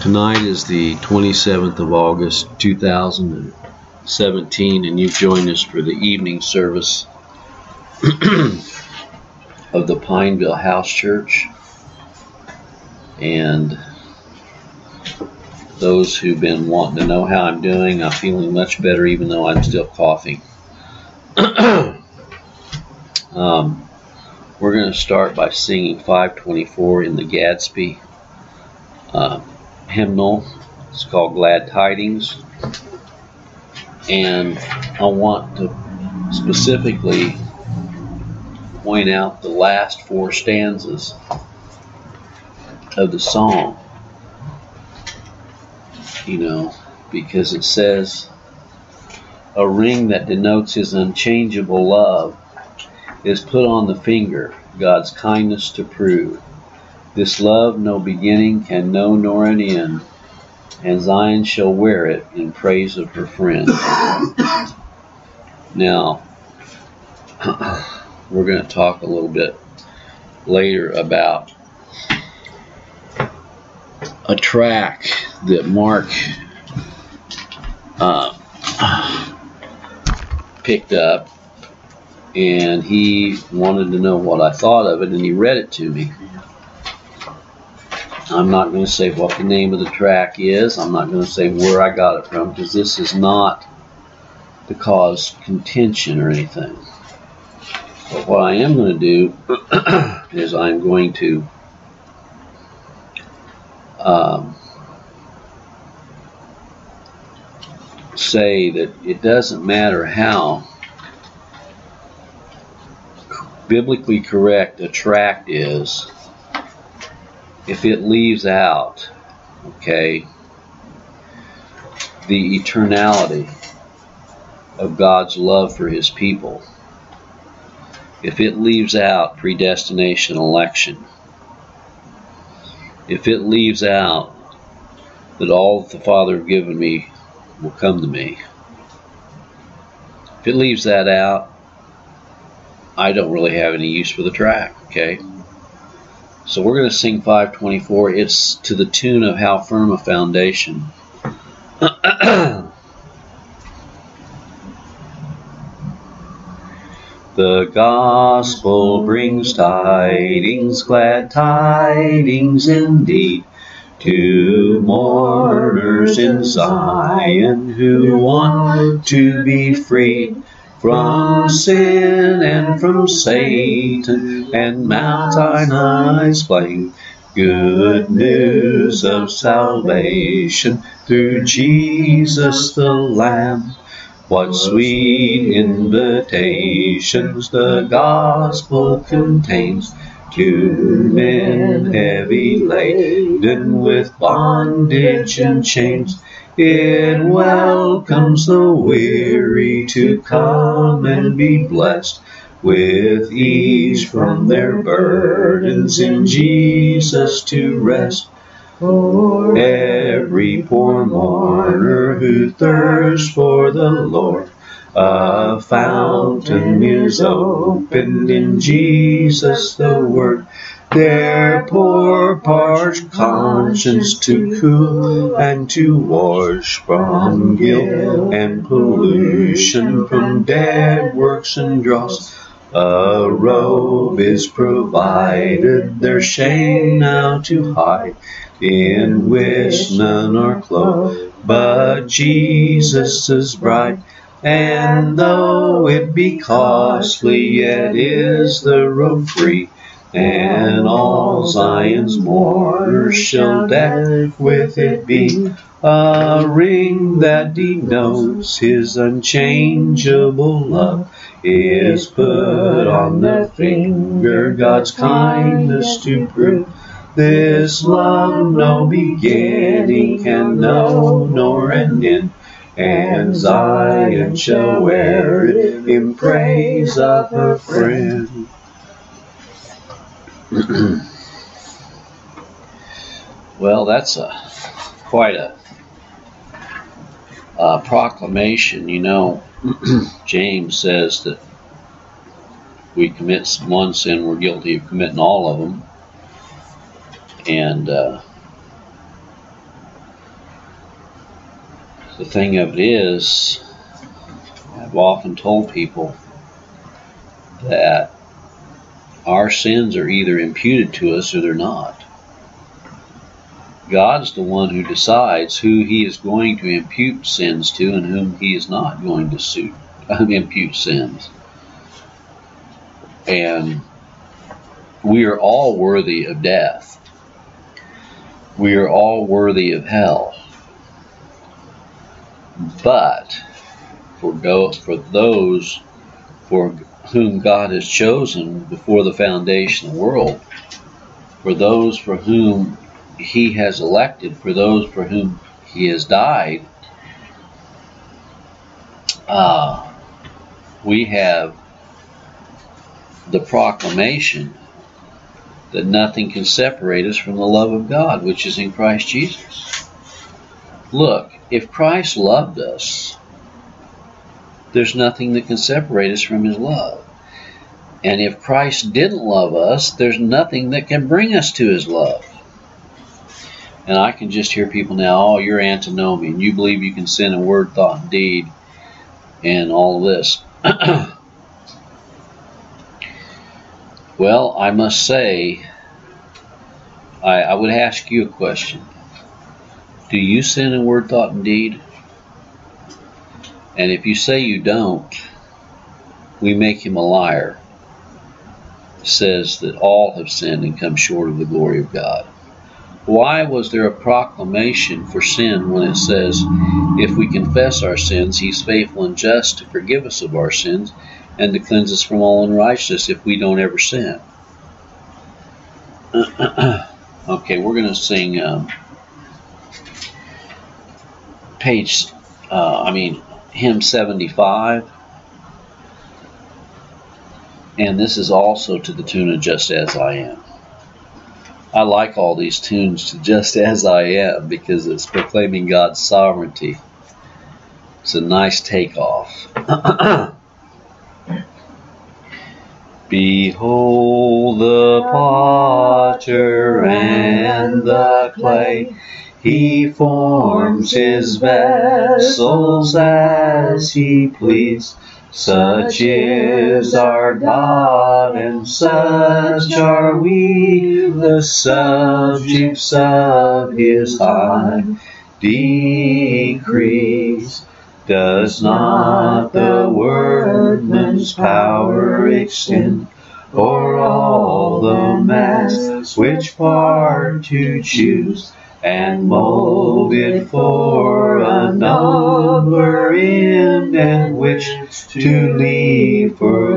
Tonight is the 27th of August, 2017, and you've joined us for the evening service of the Pineville House Church. And those who've been wanting to know how I'm doing, I'm feeling much better even though I'm still coughing. We're going to start by singing 524 in the Gadsby hymnal. It's called Glad Tidings, and I want to specifically point out the last four stanzas of the song, because it says, a ring that denotes his unchangeable love is put on the finger, God's kindness to prove. This love no beginning can know nor an end, and Zion shall wear it in praise of her friend. Now, we're going to talk a little bit later about a track that Mark picked up, and he wanted to know what I thought of it, and he read it to me. I'm not going to say what the name of the track is. I'm not going to say where I got it from, because this is not to cause contention or anything. But what I am going to do is I'm going to say that it doesn't matter how biblically correct a tract is, if it leaves out, the eternality of God's love for his people, if it leaves out predestination, election, if it leaves out that all that the Father has given me will come to me, if it leaves that out, I don't really have any use for the track, So we're going to sing 524. It's to the tune of How Firm a Foundation. The gospel brings tidings, glad tidings indeed, to mourners in Zion who want to be freed from sin and from Satan and Mount Sinai's flame. Good news of salvation through Jesus the Lamb. What sweet invitations the gospel contains to men heavy laden with bondage and chains. It welcomes the weary to come and be blessed with ease from their burdens in Jesus to rest. For every poor mourner who thirsts for the Lord, a fountain is opened in Jesus the Word. Their poor parched conscience to cool and to wash from guilt and pollution, from dead works and dross. A robe is provided, their shame now to hide, in which none are clothed but Jesus' bride. And though it be costly, yet is the robe free, and all Zion's mourners shall deck with it be. A ring that denotes his unchangeable love is put on the finger, God's kindness to prove. This love no beginning can know nor an end, and Zion shall wear it in praise of her friend. Well, that's quite a proclamation. James says that we commit one sin, we're guilty of committing all of them. And The thing of it is, I've often told people that our sins are either imputed to us or they're not. God's the one who decides who He is going to impute sins to and whom He is not going to impute sins. And we are all worthy of death. We are all worthy of hell. But for those for whom God has chosen before the foundation of the world, for those for whom He has elected, for those for whom He has died, we have the proclamation that nothing can separate us from the love of God, which is in Christ Jesus. Look, if Christ loved us, there's nothing that can separate us from His love. And if Christ didn't love us, there's nothing that can bring us to His love. And I can just hear people now, oh, you're antinomian. You believe you can sin in word, thought, and deed, and all of this. Well, I must say, I would ask you a question. Do you sin in word, thought, and deed? And if you say you don't, we make him a liar. It says that all have sinned and come short of the glory of God. Why was there a proclamation for sin when it says, if we confess our sins, He's faithful and just to forgive us of our sins and to cleanse us from all unrighteousness if we don't ever sin? Okay, we're going to sing hymn 75. And this is also to the tune of Just As I Am. I like all these tunes to Just As I Am because it's proclaiming God's sovereignty. It's a nice takeoff. Behold the potter and the clay. He forms His vessels as He please. Such is our God, and such are we, the subjects of His high decrees. Does not the workman's power extend o'er all the mass which part to choose, and mold it for a nobler end, and which to leave for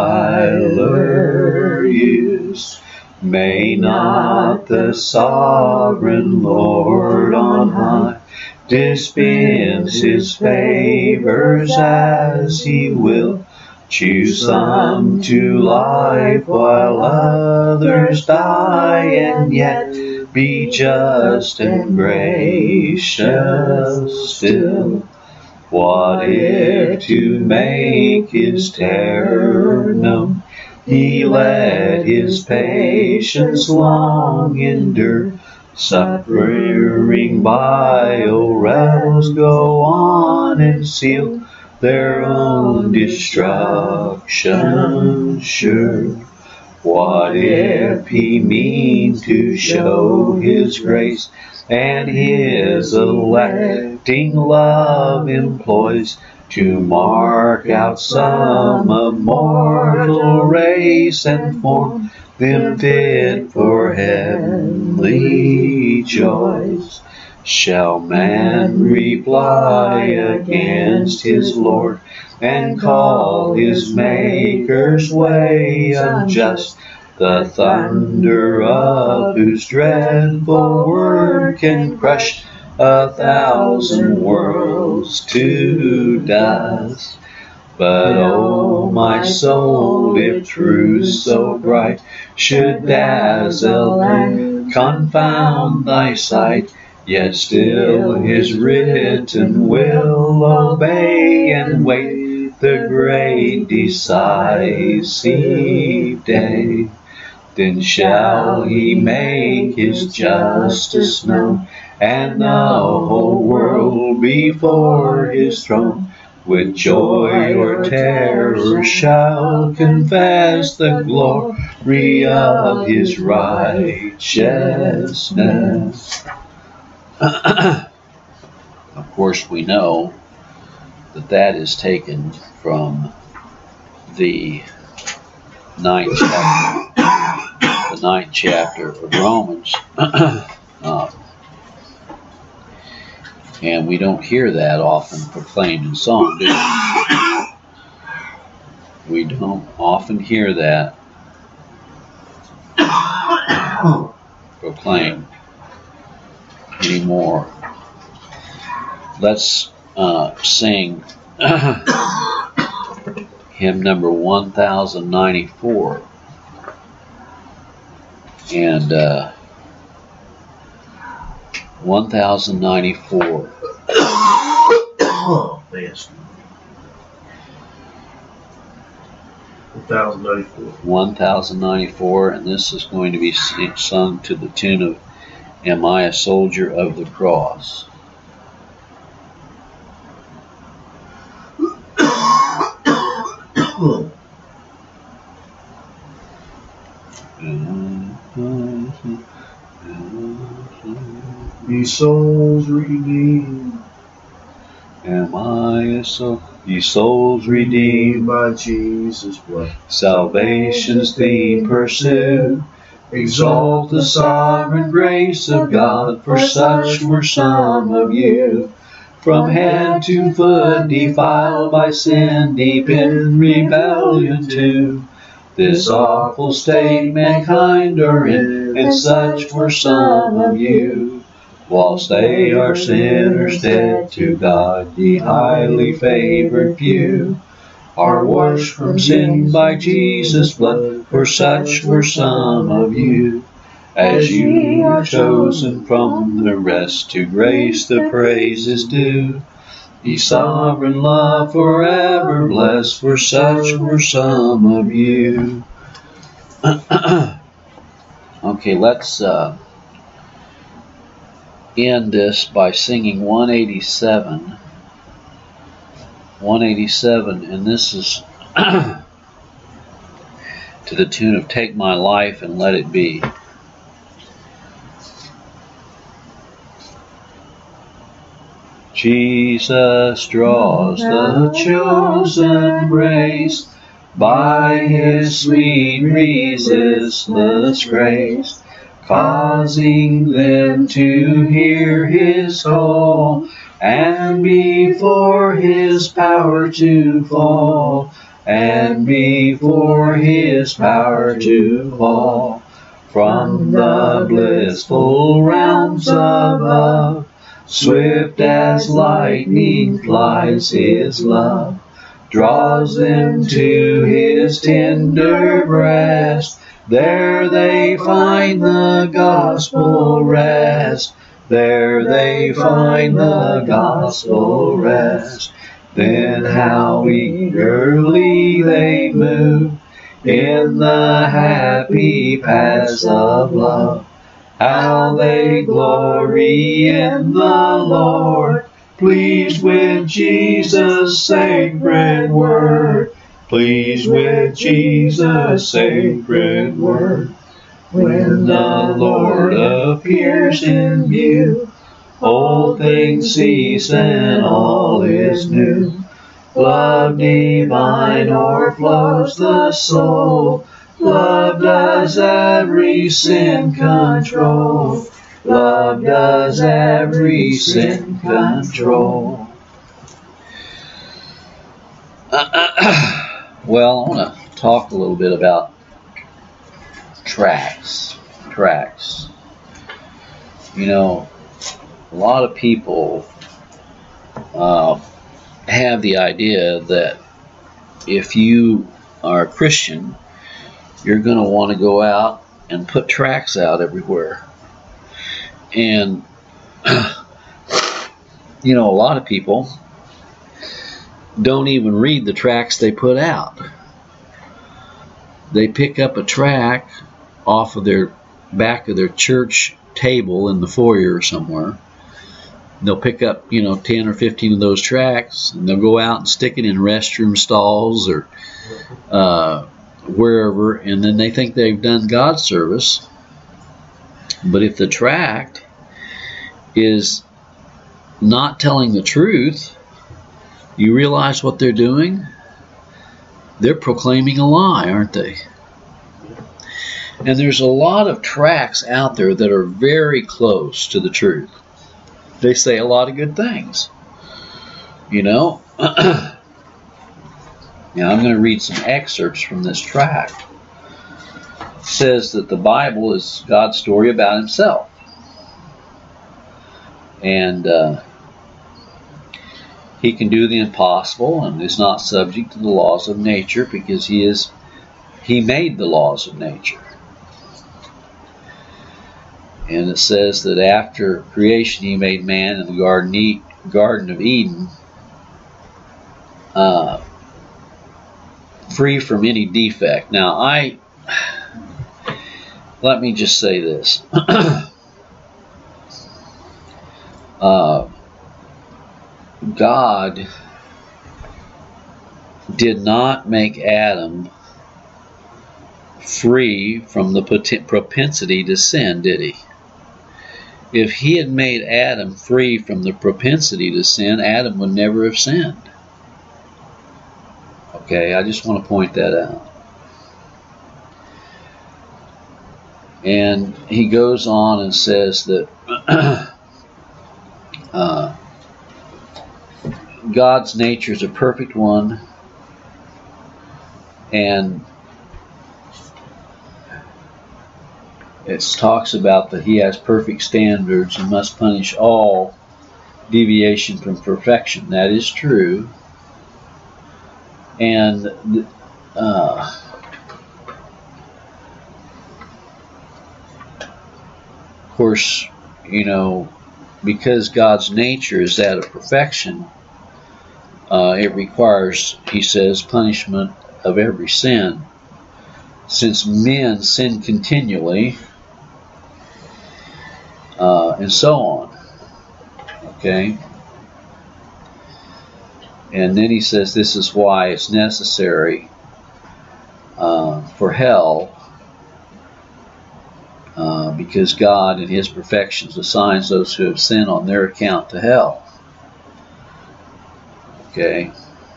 viler use? May not the sovereign Lord on high dispense His favors as He will, choose some to life while others die, and yet be just and gracious still? What if to make His terror known, He let His patience long endure, suffering vile rebels go on and seal their own destruction sure? What if He means to show His grace, and His electing love employs to mark out some immortal race and form them fit for heavenly joys? Shall man reply against his Lord, and call His Maker's way unjust? The thunder of whose dreadful word can crush 1,000 worlds to dust. But oh, my soul, if truth so bright should dazzle and confound thy sight, yet still His written will obey, and wait the great decisive day. Then shall He make His justice known, and the whole world before his throne, with joy or terror shall confess the glory of his righteousness. Of course, we know that that is taken from the ninth chapter of Romans. And we don't hear that often proclaimed in song, do we? We don't often hear that proclaimed anymore. Let's sing hymn number 1094. And 1094. Oh, man. 1094. 1094, and this is going to be sung to the tune of Am I a Soldier of the Cross? Ye souls redeemed. Am I a soul? Ye souls redeemed by Jesus' blood. Salvation's theme pursue. Exalt the sovereign grace of God, for such were some of you. From head to foot defiled by sin, deep in rebellion too. This awful state mankind are in, and such were some of you. Whilst they are sinners dead to God, ye highly favored few are washed from sin by Jesus' blood, for such were some of you. As you are chosen from the rest, to grace the praises due. Ye sovereign love forever blessed, for such were some of you. Okay, let's end this by singing 187. 187, and this is to the tune of Take My Life and Let It Be. Jesus draws the chosen race by his sweet resistless grace, causing them to hear his call, and before his power to fall, and before his power to fall, from the blissful realms above, swift as lightning flies his love, draws them to his tender breast. There they find the gospel rest. There they find the gospel rest. Then how eagerly they move in the happy paths of love. How they glory in the Lord, pleased with Jesus' sacred word. Pleased with Jesus' sacred word. When the Lord appears in view, old things cease and all is new. Love divine o'erflows the soul. Love does every sin control. Love does every sin control. Well, I want to talk a little bit about tracts. You know, a lot of people have the idea that if you are a Christian, you're going to want to go out and put tracts out everywhere. And, you know, a lot of people don't even read the tracts they put out. They pick up a tract off of their back of their church table in the foyer somewhere, They'll pick up, 10 or 15 of those tracts, and they'll go out and stick it in restroom stalls or wherever, and then they think they've done God's service. But if the tract is not telling the truth, you realize what they're doing? They're proclaiming a lie, aren't they? And there's a lot of tracts out there that are very close to the truth. They say a lot of good things. Now I'm going to read some excerpts from this tract. It says that the Bible is God's story about himself. And he can do the impossible and is not subject to the laws of nature because he made the laws of nature. And it says that after creation he made man in the Garden of Eden free from any defect. Now let me just say this. God did not make Adam free from the propensity to sin, did he? If he had made Adam free from the propensity to sin, Adam would never have sinned. Okay, I just want to point that out. And he goes on and says that God's nature is a perfect one, and it talks about that he has perfect standards and must punish all deviation from perfection. That is true. And of course, because God's nature is that of perfection, it requires, he says, punishment of every sin. Since men sin continually, and so on. Okay? And then he says this is why it's necessary for hell, because God in his perfections assigns those who have sinned on their account to hell. Okay?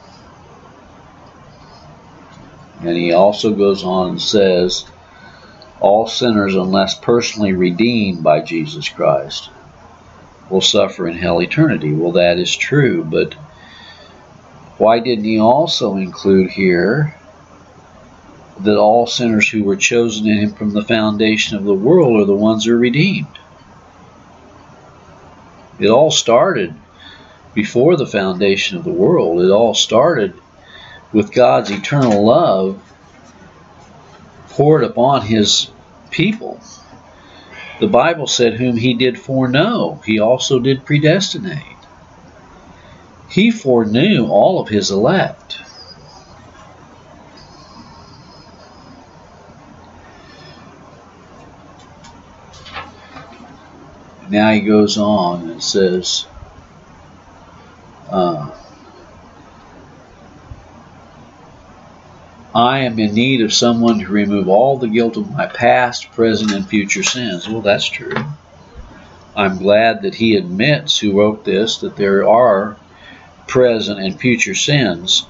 And he also goes on and says, all sinners, unless personally redeemed by Jesus Christ, will suffer in hell eternity. Well, that is true, but why didn't he also include here that all sinners who were chosen in him from the foundation of the world are the ones who are redeemed? It all started before the foundation of the world. It all started with God's eternal love poured upon his people. The Bible said, whom he did foreknow, he also did predestinate. He foreknew all of his elect. Now he goes on and says, I am in need of someone to remove all the guilt of my past, present, and future sins. Well, that's true. I'm glad that he admits, who wrote this, that there are present and future sins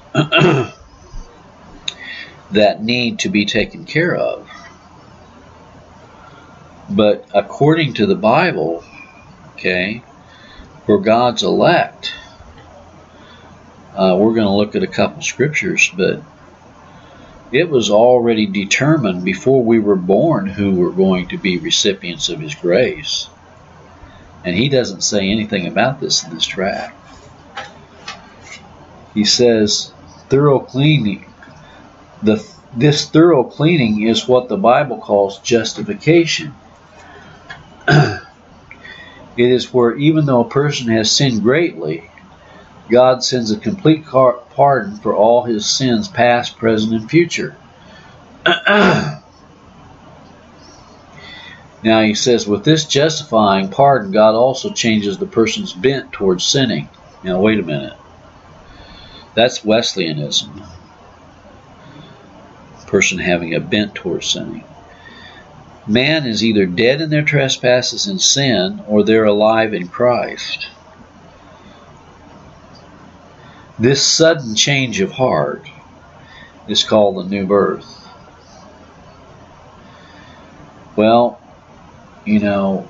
that need to be taken care of. But according to the Bible, okay, for God's elect, we're going to look at a couple scriptures, but it was already determined before we were born who were going to be recipients of his grace. And he doesn't say anything about this in this tract. He says, thorough cleaning. This thorough cleaning is what the Bible calls justification. It is where even though a person has sinned greatly, God sends a complete pardon for all his sins, past, present, and future. Now Now he says, with this justifying pardon, God also changes the person's bent towards sinning. Now wait a minute. That's Wesleyanism. Person having a bent towards sinning. Man is either dead in their trespasses and sin, or they're alive in Christ. This sudden change of heart is called the new birth. Well, you know,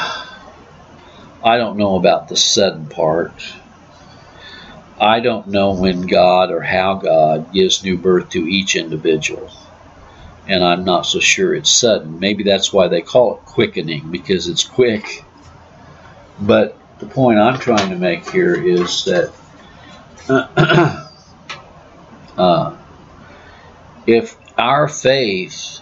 I don't know about the sudden part. I don't know when God or how God gives new birth to each individual. And I'm not so sure it's sudden. Maybe that's why they call it quickening, because it's quick. But the point I'm trying to make here is that if our faith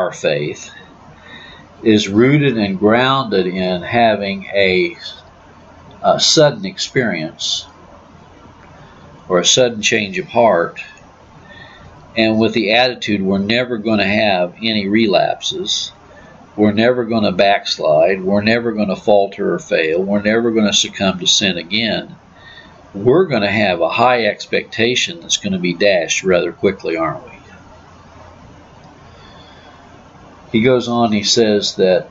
is rooted and grounded in having a sudden experience or a sudden change of heart, and with the attitude we're never going to have any relapses, we're never going to backslide, we're never going to falter or fail, we're never going to succumb to sin again, we're going to have a high expectation that's going to be dashed rather quickly, aren't we? He goes on, he says that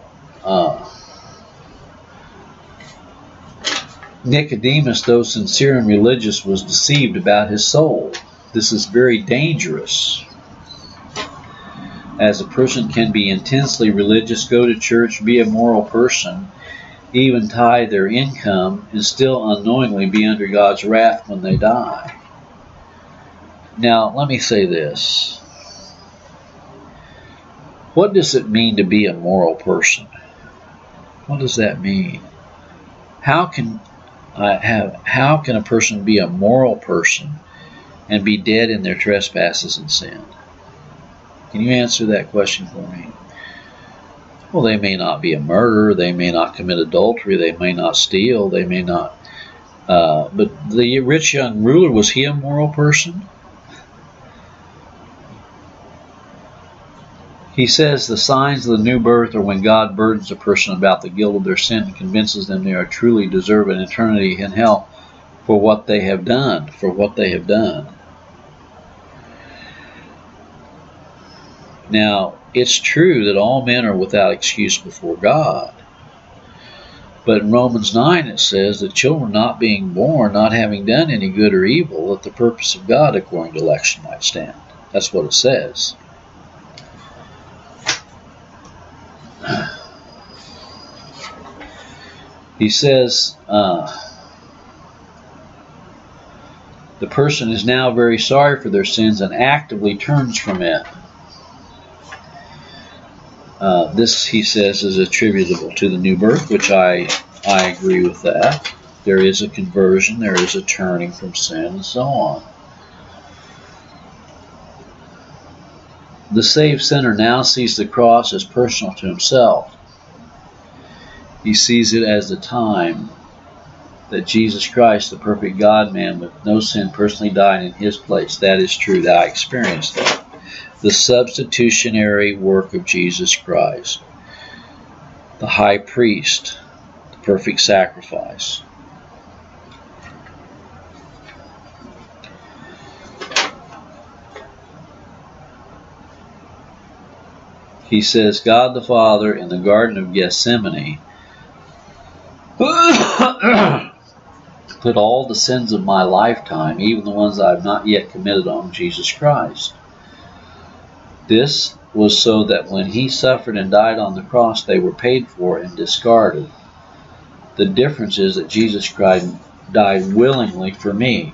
Nicodemus, though sincere and religious, was deceived about his soul. This is very dangerous, as a person can be intensely religious, go to church, be a moral person, even tithe their income, and still unknowingly be under God's wrath when they die. Now, let me say this. What does it mean to be a moral person? What does that mean? How can a person be a moral person and be dead in their trespasses and sin? Can you answer that question for me? Well, they may not be a murderer, they may not commit adultery, they may not steal, they may not. But the rich young ruler, was he a moral person? He says the signs of the new birth are when God burdens a person about the guilt of their sin and convinces them they are truly deserve an eternity in hell for what they have done, Now, it's true that all men are without excuse before God. But in Romans 9 it says that children not being born, not having done any good or evil, that the purpose of God according to election might stand. That's what it says. He says the person is now very sorry for their sins and actively turns from it. This, he says, is attributable to the new birth, which I agree with that. There is a conversion, there is a turning from sin, and so on. The saved sinner now sees the cross as personal to himself. He sees it as the time that Jesus Christ, the perfect God-man with no sin, personally died in his place. That is true. That I experienced that. The substitutionary work of Jesus Christ, the high priest, the perfect sacrifice. He says, God the Father in the Garden of Gethsemane put all the sins of my lifetime, even the ones I have not yet committed, on Jesus Christ. This was so that when he suffered and died on the cross, they were paid for and discarded. The difference is that Jesus Christ died willingly for me.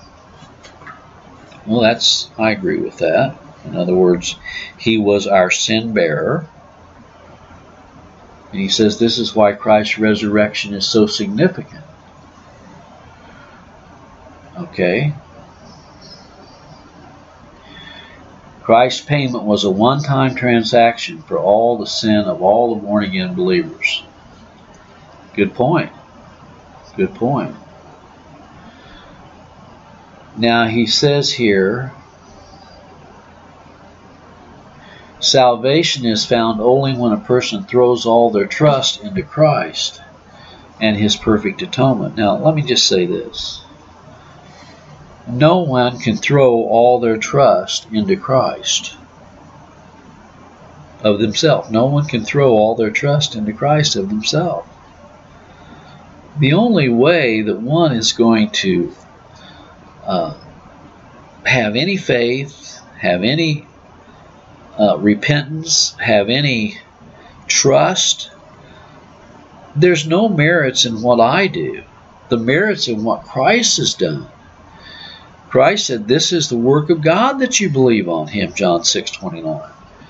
Well, I agree with that. In other words, he was our sin bearer. And he says this is why Christ's resurrection is so significant. Okay. Christ's payment was a one-time transaction for all the sin of all the born-again believers. Good point. Good point. Now he says here, Salvation is found only when a person throws all their trust into Christ and His perfect atonement. Now, let me just say this. No one can throw all their trust into Christ of themselves. No one can throw all their trust into Christ of themselves. The only way that one is going to have any faith, have any repentance, have any trust, there's no merits in what I do. The merits in what Christ has done. Christ said, "This is the work of God that you believe on Him," John 6:29.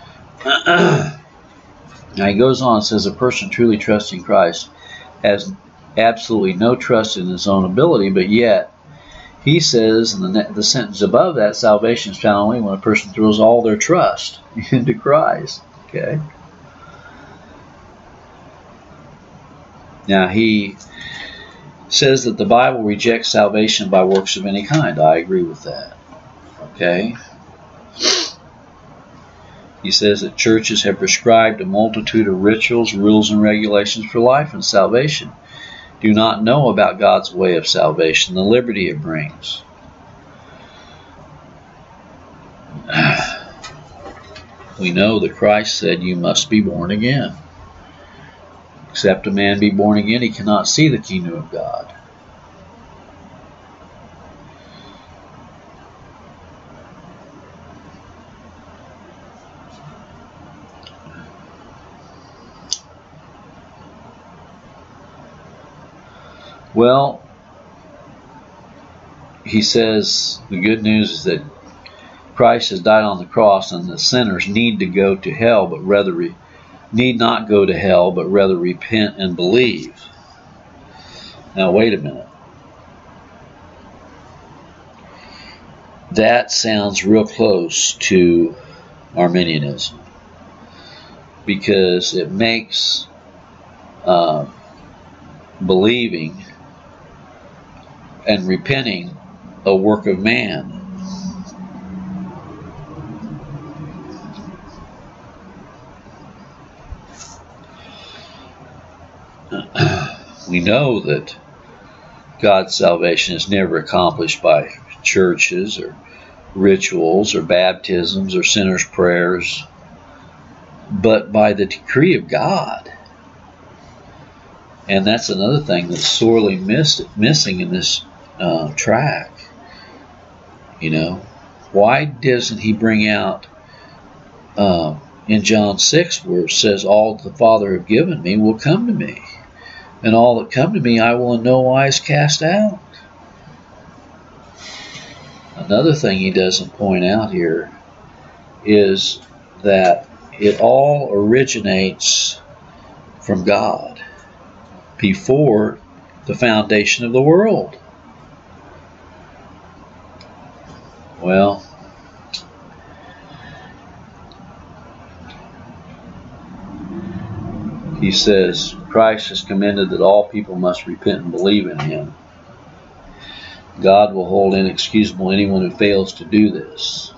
Now he goes on and says, a person truly trusting Christ has absolutely no trust in his own ability, but yet he says in the sentence above that, salvation is found only when a person throws all their trust into Christ. Okay. Now he says that the Bible rejects salvation by works of any kind. I agree with that. Okay. He says that churches have prescribed a multitude of rituals, rules, and regulations for life and salvation. Do not know about God's way of salvation, the liberty it brings. We know that Christ said, "You must be born again. Except a man be born again, he cannot see the kingdom of God." Well, he says the good news is that Christ has died on the cross, and the sinners need to go to hell, but rather need not go to hell, but rather repent and believe. Now, wait a minute. That sounds real close to Arminianism, because it makes believing and repenting a work of man. We know that God's salvation is never accomplished by churches or rituals or baptisms or sinners' prayers, but by the decree of God. And that's another thing that's sorely missing in this track. You know, why doesn't he bring out in John 6 where it says, "All the Father have given me will come to me, and all that come to me I will in no wise cast out"? Another thing he doesn't point out here is that it all originates from God before the foundation of the world. Well, he says Christ has commanded that all people must repent and believe in Him. God will hold inexcusable anyone who fails to do this.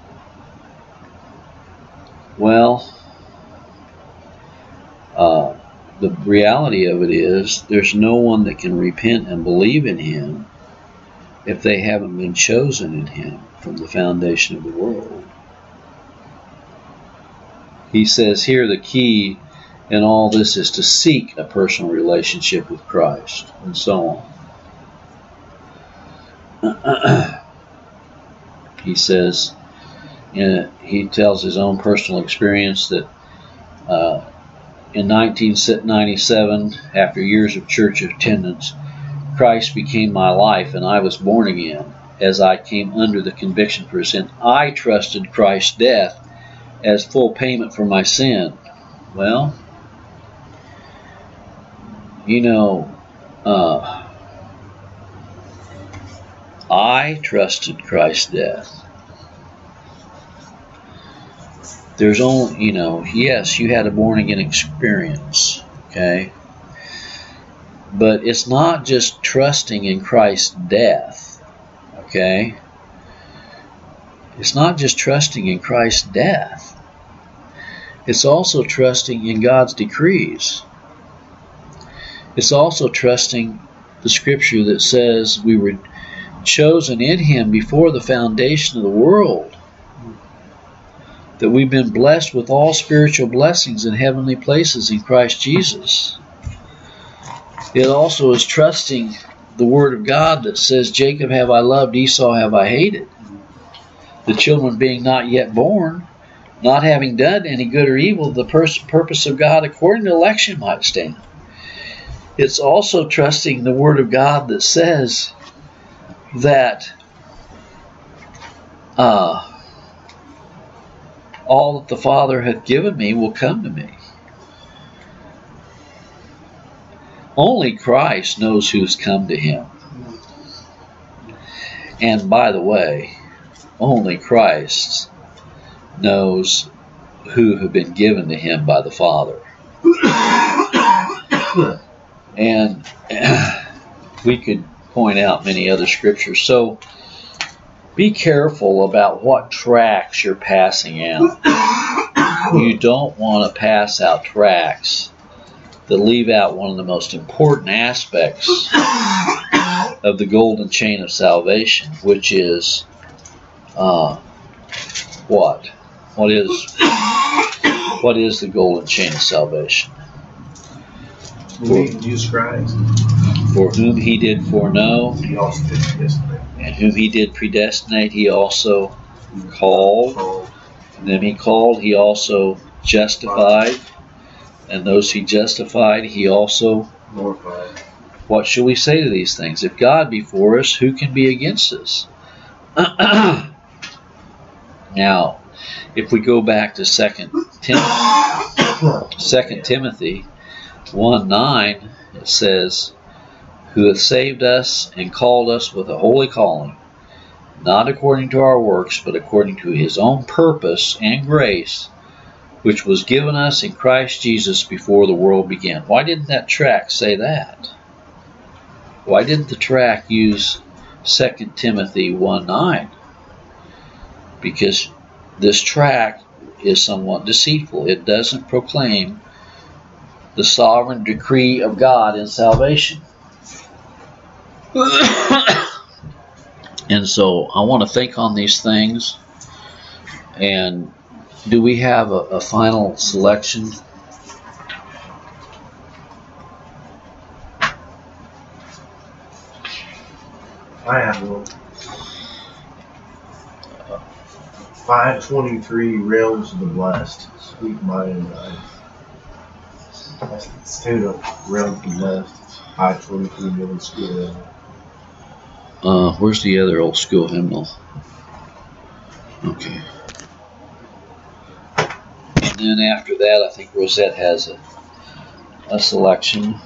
Well, the reality of it is there's no one that can repent and believe in Him if they haven't been chosen in Him from the foundation of the world. He says here the key in all this is to seek a personal relationship with Christ, and so on. He says, he tells his own personal experience that in 1997, after years of church attendance, Christ became my life and I was born again. As I came under the conviction for sin, I trusted Christ's death as full payment for my sin. Well, you know, I trusted Christ's death. There's only, you know, yes, you had a born-again experience, okay? But it's not just trusting in Christ's death, okay? It's not just trusting in Christ's death. It's also trusting in God's decrees. It's also trusting the scripture that says we were chosen in Him before the foundation of the world, that we've been blessed with all spiritual blessings in heavenly places in Christ Jesus. It also is trusting the Word of God that says, Jacob have I loved, Esau have I hated. The children being not yet born, not having done any good or evil, the purpose of God according to election might stand. It's also trusting the Word of God that says that all that the Father hath given me will come to me. Only Christ knows who's come to Him. And by the way, only Christ knows who have been given to Him by the Father. And we could point out many other scriptures. So be careful about what tracts you're passing out. You don't want to pass out tracts that leave out one of the most important aspects of the golden chain of salvation, which is what? What is the golden chain of salvation? Jesus Christ. For whom He did foreknow, He also did predestinate. and whom He did predestinate, He also called. And them He called, He also justified. And those He justified, He also glorified. What shall we say to these things? If God be for us, who can be against us? Now, if we go back to 2 Timothy 1:9, it says, who hath saved us and called us with a holy calling, not according to our works, but according to His own purpose and grace, which was given us in Christ Jesus before the world began. Why didn't that tract say that? Why didn't the tract use 2 Timothy 1:9? Because this tract is somewhat deceitful. It doesn't proclaim the sovereign decree of God in salvation. And so I want to think on these things. And do we have a final selection? I have one. 523 Realms of the Blessed. Sweet Mighty Night. It's tuned up Realms of the Blessed. 523 Middle School. Where's the other old school hymnal? Okay. And then after that, I think Rosette has a selection.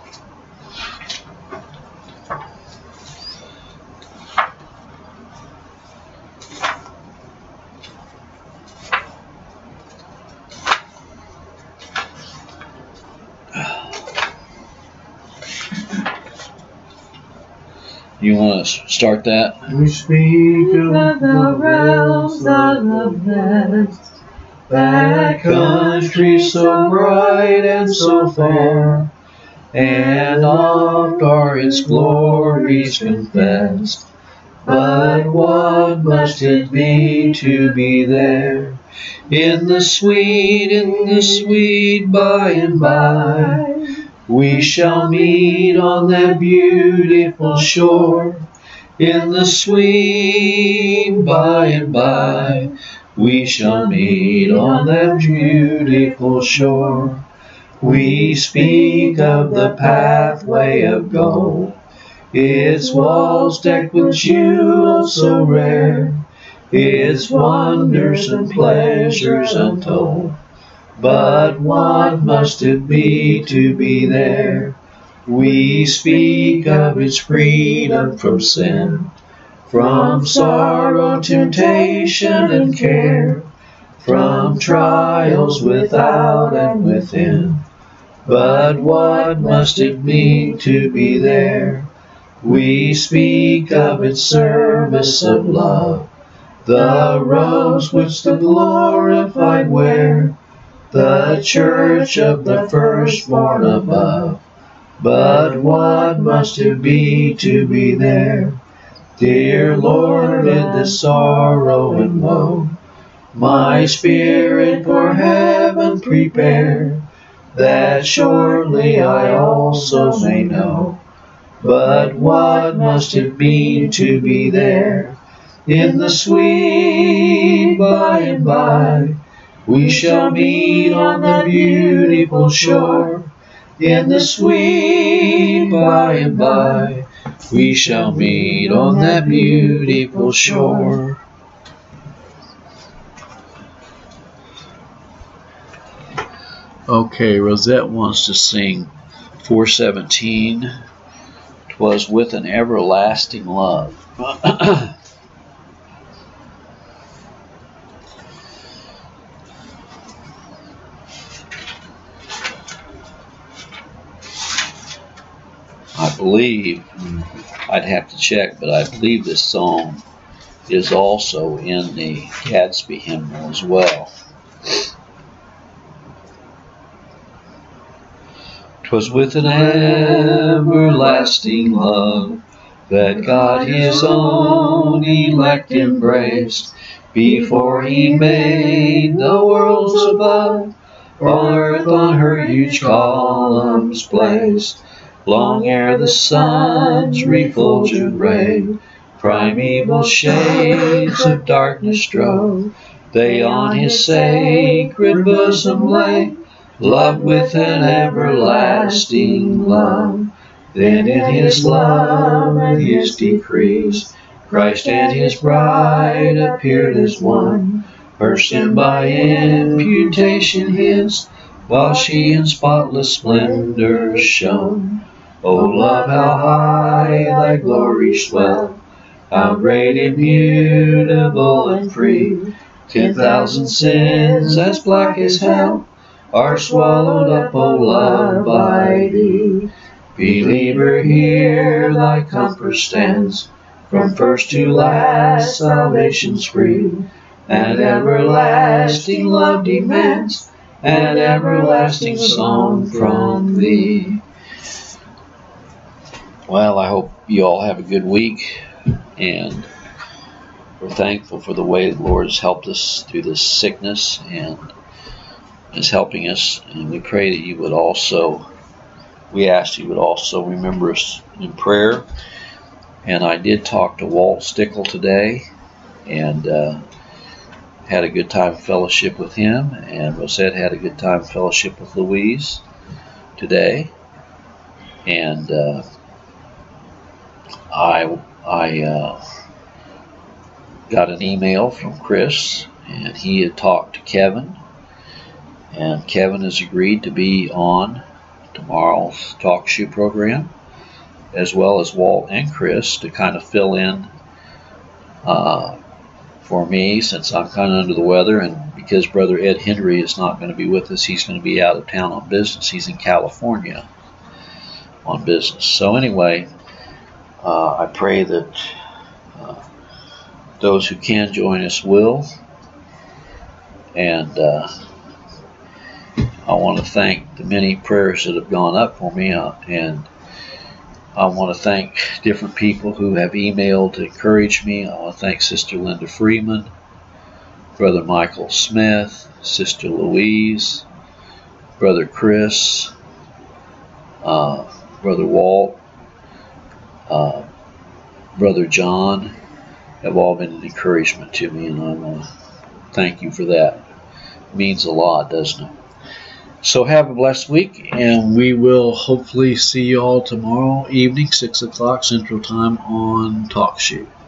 You want to start that? We speak of the realms of the blessed, that country so bright and so fair, and oft are its glories confessed. But what must it be to be there, in the sweet by and by? We shall meet on that beautiful shore, in the sweet by and by. We shall meet on that beautiful shore. We speak of the pathway of gold, its walls decked with jewels so rare, its wonders and pleasures untold. But what must it be to be there? We speak of its freedom from sin, from sorrow, temptation, and care, from trials without and within. But what must it mean to be there? We speak of its service of love, the robes which the glorified wear, the church of the firstborn above. But what must it be to be there? Dear Lord, in this sorrow and woe, my spirit for heaven prepare, that shortly I also may know. But what must it mean to be there? In the sweet by and by, we shall meet on the beautiful shore. In the sweet by and by, we shall meet on that beautiful shore. Okay, Rosette wants to sing 417, 'Twas with an everlasting love. I believe, I'd have to check, but I believe this song is also in the Gadsby hymnal as well. 'Twas with an everlasting love that God his own elect embraced, before he made the worlds above, earth on her huge columns placed. Long ere the sun's refulgent ray primeval shades of darkness drove, they on his sacred bosom lay, loved with an everlasting love. Then in his love and his decrees, Christ and his bride appeared as one, her sin by imputation his, while she in spotless splendor shone. O love, how high thy glory swell, how great, immutable, and free. 10,000 sins as black as hell are swallowed up, O love, by thee. Believer, here thy comfort stands, from first to last salvation's free, and everlasting love demands an everlasting song from thee. Well, I hope you all have a good week, and we're thankful for the way the Lord has helped us through this sickness and is helping us, and we pray that you would also, we ask you would also remember us in prayer. And I did talk to Walt Stickle today, and had a good time fellowship with him, and Rosette had a good time fellowship with Louise today, and I got an email from Chris, and he had talked to Kevin, and Kevin has agreed to be on tomorrow's talk show program, as well as Walt and Chris, to kind of fill in for me, since I'm kind of under the weather, and because Brother Ed Henry is not going to be with us. He's going to be out of town on business. He's in California on business. So anyway, I pray that those who can join us will, and I want to thank the many prayers that have gone up for me, and I want to thank different people who have emailed to encourage me. I want to thank Sister Linda Freeman, Brother Michael Smith, Sister Louise, Brother Chris, Brother Walt, Brother John, have all been an encouragement to me, and I want to thank you for that. It means a lot, doesn't it? So have a blessed week, and we will hopefully see you all tomorrow evening, 6 o'clock Central Time on TalkShoe.